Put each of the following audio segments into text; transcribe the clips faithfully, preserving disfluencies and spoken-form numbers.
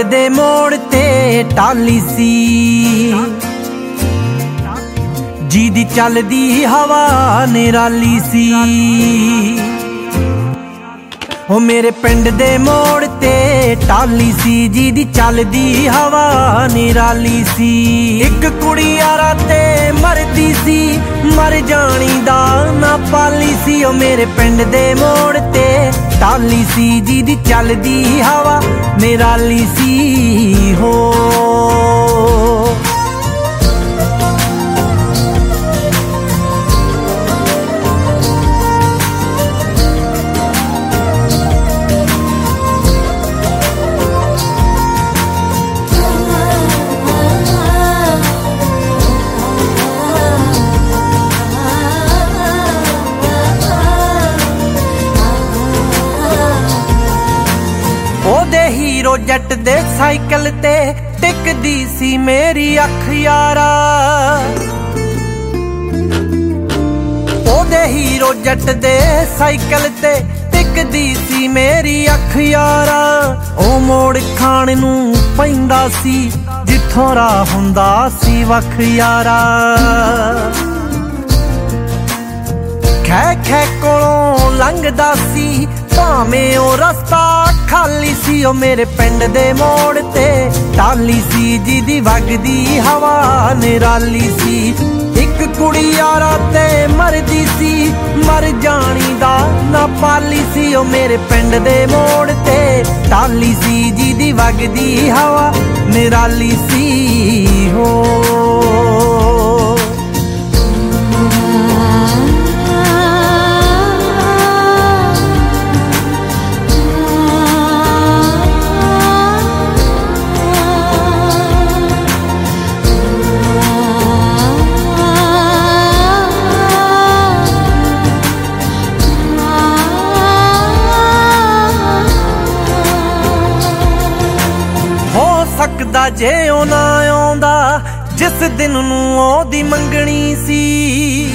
ਪਿੰਡ ਦੇ ਮੋੜ ਤੇ ਟਾਲੀ ਸੀ, ਜਿਹਦੀ ਚੱਲਦੀ ਹਵਾ ਨਿਰਾਲੀ ਸੀ। ਉਹ ਮੇਰੇ ਪਿੰਡ ਦੇ ਮੋੜ ਤੇ ਟਾਲੀ ਸੀ, ਜਿਹਦੀ ਚੱਲਦੀ ਹਵਾ ਨਿਰਾਲੀ ਸੀ। ਇੱਕ ਕੁੜੀ ਯਾਰਾਂ ਤੇ ਮਰਦੀ ਸੀ, ਮਰ ਜਾਣੀ ਦਾ ਨਾ ਪਾਲੀ ਸੀ। ਉਹ ਮੇਰੇ ਪਿੰਡ ਦੇ ਮੋੜ ਤੇ ਟਾਲੀ ਸੀ, ਜਿਹਦੀ ਚੱਲਦੀ ਹਵਾ ਨਿਰਾਲੀ ਸੀ। ਹੋ ਹੀਰੋ ਜੱਟ ਦੇ ਸਾਈਕਲ ਤੇ ਟਿਕਦੀ ਸੀ ਮੇਰੀ ਅੱਖ ਯਾਰਾ। ਉਹਦੇ ਹੀਰੋ ਜੱਟ ਦੇ ਸਾਈਕਲ ਤੇ ਟਿਕਦੀ ਸੀ ਮੇਰੀ ਅੱਖ ਯਾਰਾ। ਉਹ ਮੋੜ ਖਾਣ ਨੂੰ ਪੈਂਦਾ ਸੀ, ਜਿੱਥੋਂ ਰਾਹ ਹੁੰਦਾ ਸੀ ਵੱਖ ਯਾਰਾ। ਖੈ ਖੈ ਕੋਲੋਂ ਲੰਘਦਾ ਸੀ, ਭਾਵੇਂ ਉਹ ਰਸਤਾ ਖਾਲੀ ਸੀ। ਉਹ ਮੇਰੇ ਪਿੰਡ ਦੇ ਮੋੜ ਤੇ ਟਾਲੀ ਸੀ, ਜਿਹਦੀ ਵਗਦੀ ਹਵਾ ਨਿਰਾਲੀ ਸੀ। ਇੱਕ ਕੁੜੀ ਯਾਰਾਂ ਤੇ ਮਰਦੀ ਸੀ, ਮਰ ਜਾਣੀ ਦਾ ਨਾ ਪਾਲੀ ਸੀ। ਉਹ ਮੇਰੇ ਪਿੰਡ ਦੇ ਮੋੜ ਤੇ ਟਾਲੀ ਸੀ, ਜਿਹਦੀ ਵਗਦੀ ਹਵਾ ਨਿਰਾਲੀ ਸੀ। ਹੋ ਸਕਦਾ ਜੇ ਉਹ ਨਾ ਆਉਂਦਾ, ਜਿਸ ਦਿਨ ਨੂੰ ਉਹਦੀ ਮੰਗਣੀ ਸੀ।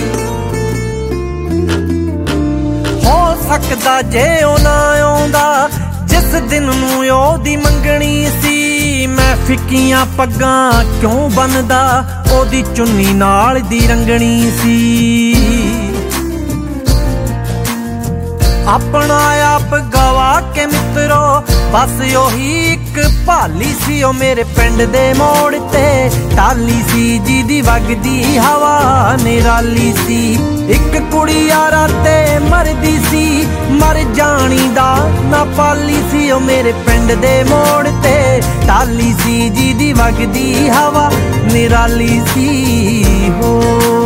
ਹੋ ਸਕਦਾ ਜੇ ਉਹ ਨਾ ਆਉਂਦਾ, ਜਿਸ ਦਿਨ ਨੂੰ ਉਹਦੀ ਮੰਗਣੀ ਸੀ। ਮੈਂ ਫਿੱਕੀਆਂ ਪੱਗਾਂ ਕਿਉਂ ਬੰਨਦਾ, ਉਹਦੀ ਚੁੰਨੀ ਨਾਲ ਦੀ ਰੰਗਣੀ ਸੀ। ਆਪਣਾ ਆਪ ਗਵਾ ਕੇ ਮਿੱਤਰੋ ਬਸ ਉਹੀ ਇੱਕ ਭਾਲੀ ਸੀ। ਉਹ ਮੇਰੇ ਪਿੰਡ ਦੇ ਮੋੜ ਤੇ ਟਾਲੀ ਸੀ, ਜਿਹਦੀ ਵਗਦੀ ਹਵਾ ਨਿਰਾਲੀ ਸੀ। ਇੱਕ ਕੁੜੀ ਯਾਰਾਂ ਤੇ ਮਰਦੀ ਸੀ, ਮਰ ਜਾਣੀ ਦਾ ਨਾ ਪਾਲੀ ਸੀ। ਉਹ ਮੇਰੇ ਪਿੰਡ ਦੇ ਮੋੜ ਤੇ ਟਾਲੀ ਸੀ, ਜਿਹਦੀ ਵਗਦੀ ਹਵਾ ਨਿਰਾਲੀ ਸੀ। ਹੋ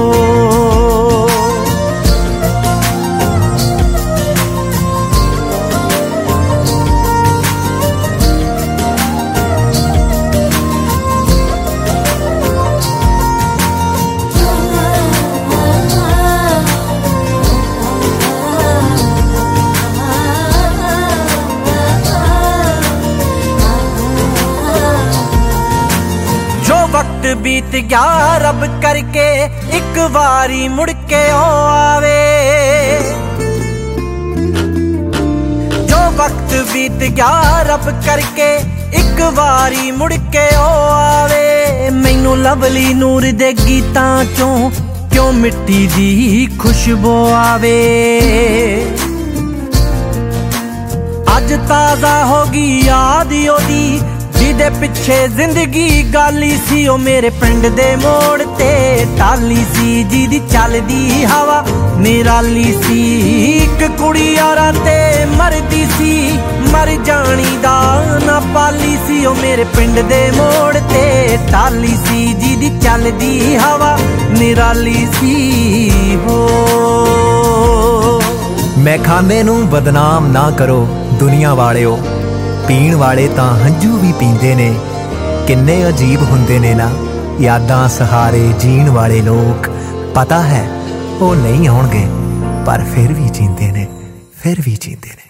वक्त बीत गया रब करके, एक बारी मुड़ के ओ आवे। जो वक्त बीत गया रब करके, एक बारी मुड़ के ओ आवे। मैनू लवली नूर दे गीतां चों क्यों मिट्टी दी खुशबू आवे। अज ताज़ा होगी याद ओदी, ਜਿਹਦੇ ਪਿੱਛੇ ਜ਼ਿੰਦਗੀ ਗਾਲੀ ਸੀ। ਉਹ ਮੇਰੇ ਪਿੰਡ ਦੇ ਮੋੜ ਤੇ ਟਾਲੀ ਸੀ, ਜਿਹਦੀ ਚੱਲਦੀ ਹਵਾ ਨਿਰਾਲੀ ਸੀ। ਇੱਕ ਕੁੜੀ ਯਾਰਾਂ ਤੇ ਮਰਦੀ ਸੀ, ਮਰ ਜਾਣੀ ਦਾ ਨਾ ਪਾਲੀ ਸੀ। ਉਹ ਮੇਰੇ ਪਿੰਡ ਦੇ ਮੋੜ ਤੇ ਟਾਲੀ ਸੀ, ਜਿਹਦੀ ਚੱਲਦੀ ਹਵਾ ਨਿਰਾਲੀ ਸੀ। ਹੋ ਮੈਖਾਨੇ ਨੂੰ ਬਦਨਾਮ ਨਾ ਕਰੋ ਦੁਨੀਆ ਵਾਲਿਓ, ਪੀਣ ਵਾਲੇ ਤਾਂ ਹੰਝੂ ਵੀ ਪੀਂਦੇ ਨੇ। ਕਿੰਨੇ ਅਜੀਬ ਹੁੰਦੇ ਨੇ ਨਾ ਯਾਦਾਂ ਸਹਾਰੇ ਜੀਣ ਵਾਲੇ ਲੋਕ। ਪਤਾ ਹੈ ਉਹ ਨਹੀਂ ਆਉਣਗੇ, ਪਰ ਫਿਰ ਵੀ ਜੀਂਦੇ ਨੇ, ਫਿਰ ਵੀ ਜੀਂਦੇ ਨੇ।